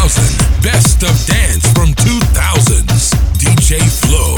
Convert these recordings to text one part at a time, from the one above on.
2000. Best of dance from 2000s. DJ Flow.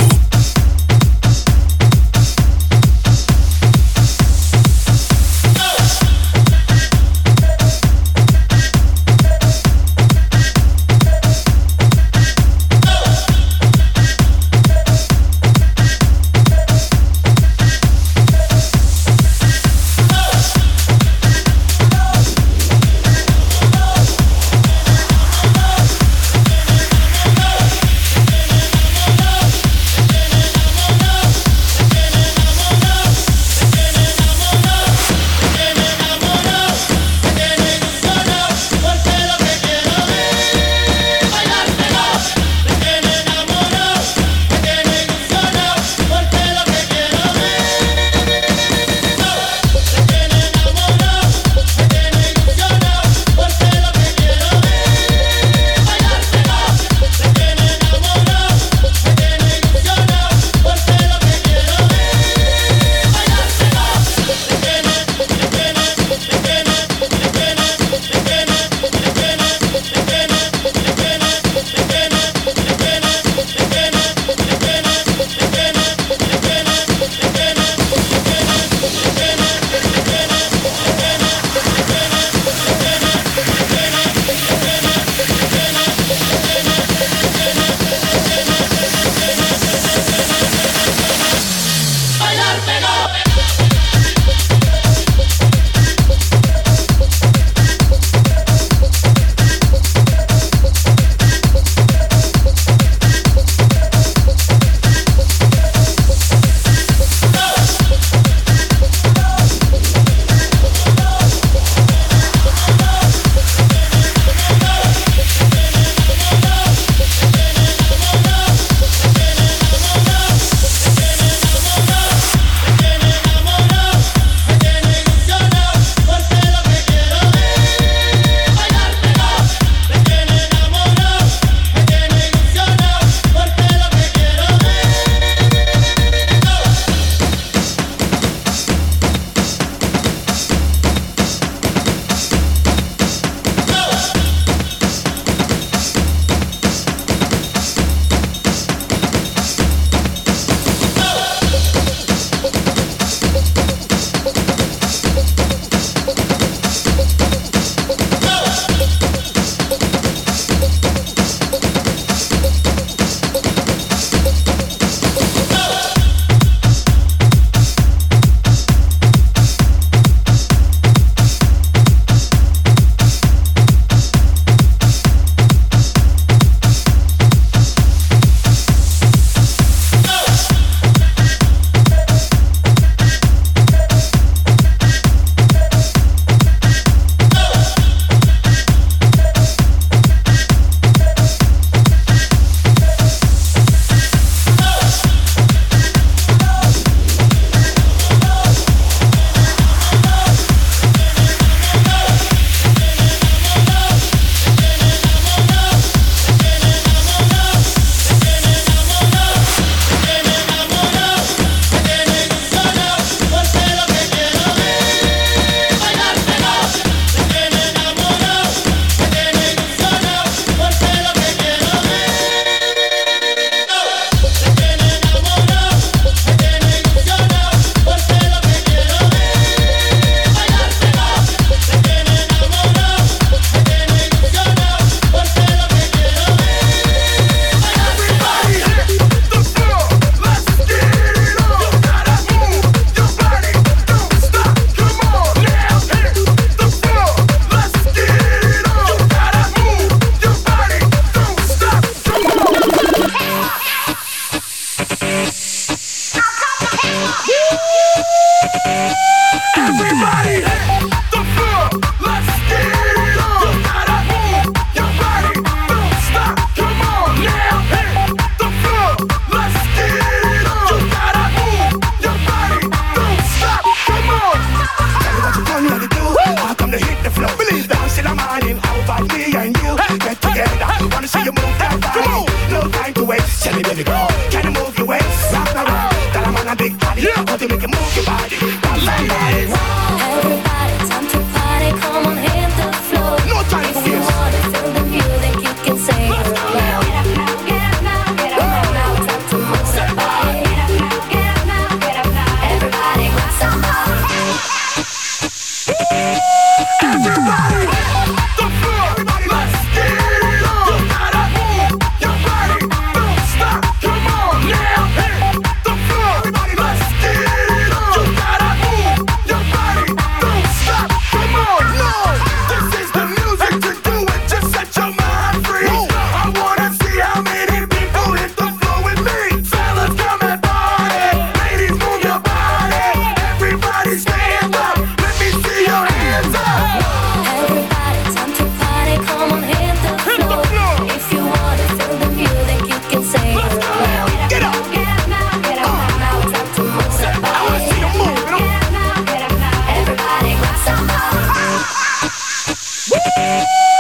Everybody, time to party, come on, hit the floor. No time for If you this. wanna feel the music, you can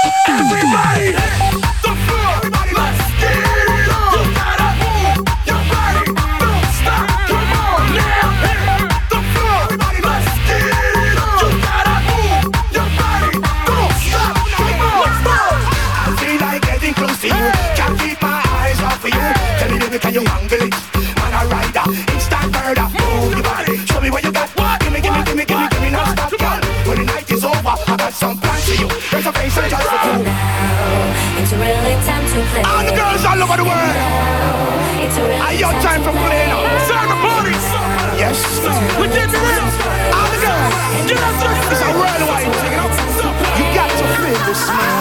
Everybody, the floor, let's get it on. You gotta move your body, don't stop. Come on now, the floor, let's get it on. You gotta move your body, don't stop. Come on, I feel like getting close to you. Can't keep my eyes off of you. Tell me, baby, can you handle it? Man, a rider, instant murder. Move your body, show me what you got. Give me, no stop, girl. When the night is over, I got some plans for you. Reservation just for two. It's really time to play. All the girls all over the world. Are your time for play now? Start the party. Yes. We did the real. All the girls. It's a worldwide thing, you know? You got to feel this, man.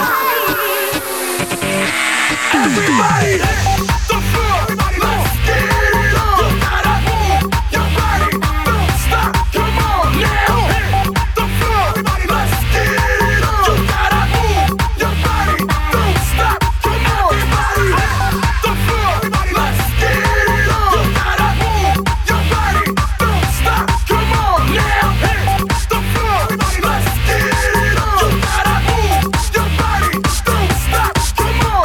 Everybody, the floor, let's get it on. You gotta move your body, don't stop. Come on now, the floor, let's get it on. You gotta move your body, don't stop. Come on, everybody, the floor, let's get it on. You gotta move your body, don't stop. Come on now, the floor, let's get it on. You gotta move your body, don't stop. Come on.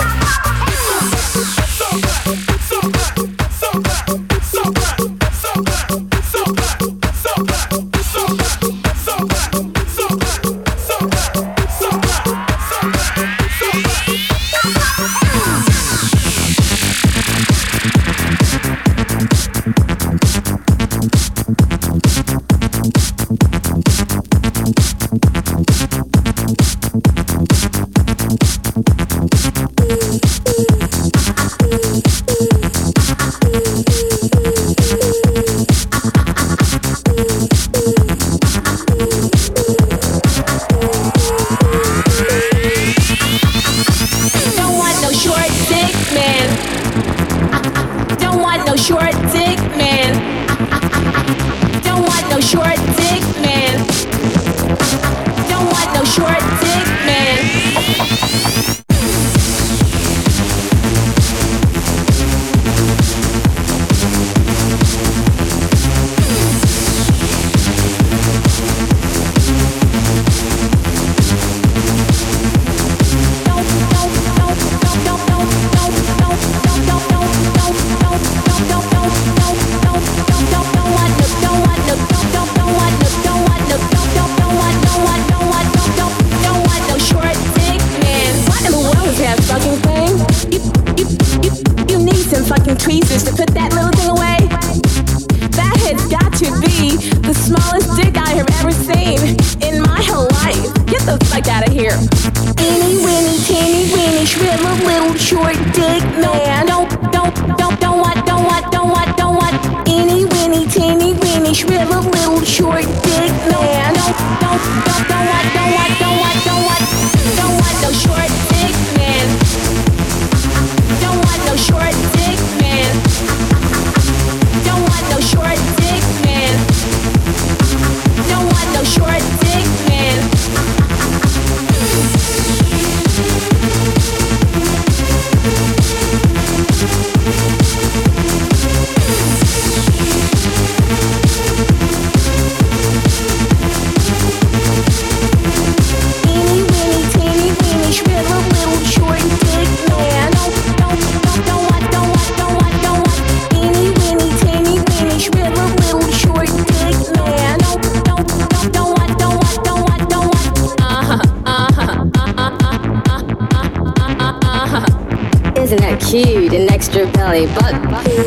Cute and extra belly button.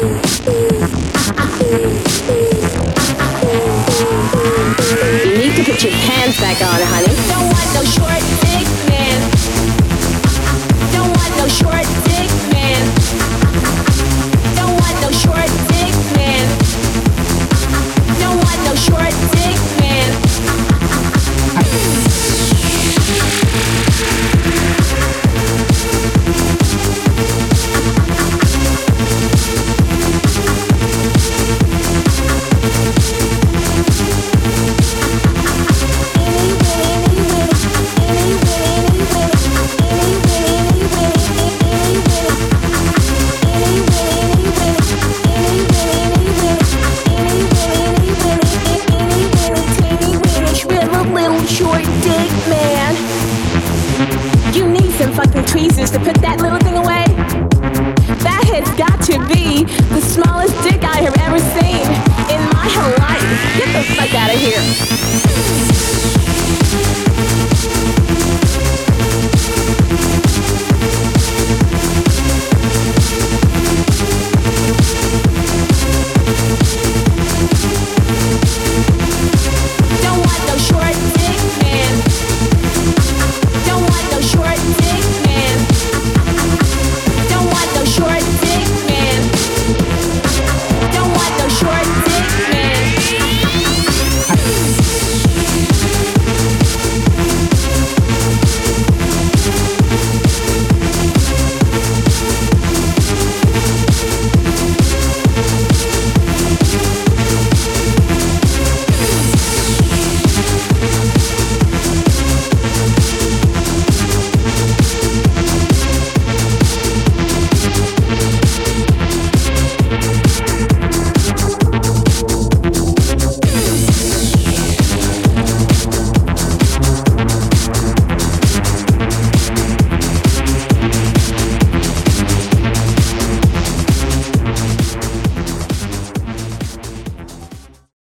You need to put your pants back on, honey. Don't want no short dick man. Don't want no short dick man. Don't want no short dick man. Don't want no short dick man. Any fucking tweezers to put that little thing away? That has got to be the smallest dick I have ever seen in my whole life. Get the fuck out of here.